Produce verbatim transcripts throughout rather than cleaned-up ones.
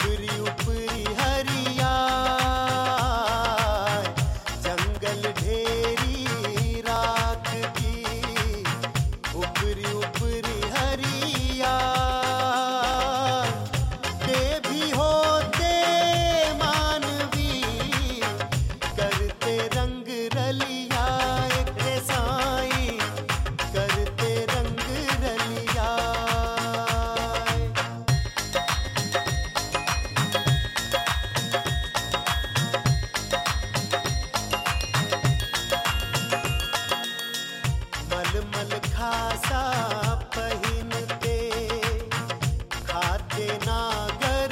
उपरी उपरी हरिया जंगल ढेरी राख की उपरी उपरी हरिया ते भी होते मानवी करते रंग रलिया एक साई करते रंग रलिया। मलमल खासा पहिनते खाते नागर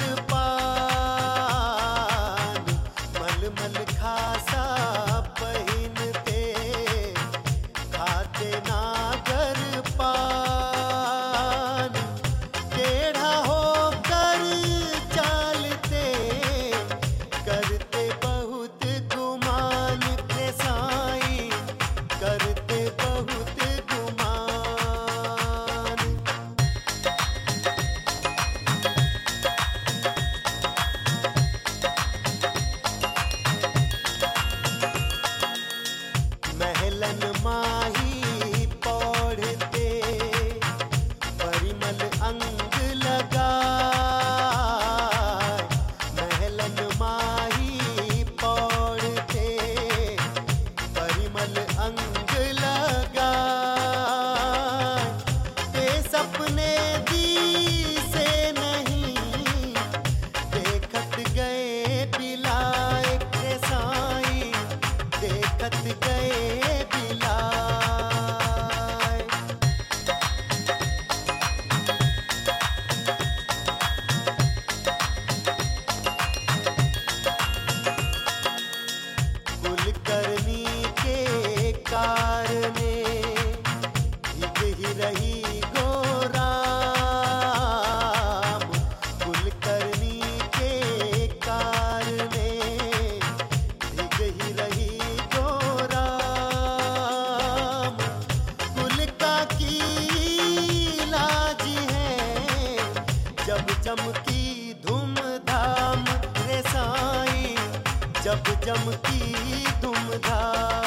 पान मलमल खासा पहिनते खाते नागर पान टेढ़ा होकर चालते करते बहुत गुमान के साई करते बहुत गुमान। महलन माही पौढ़ते परिमल अंग लगा महलन माही पौढ़ते परिमल अंग लगा ते सपने दी से नहीं देखत गए बिलाए के साई देखत गए बिलाए। कुलकर्णी के कारणे हिग ही रही गोराम कुलकर्णी के कारणे हिग ही रही गोराम। कुल का की लाज है जब चमकी धूमधाम रे साई जब चमकी धूमधाम।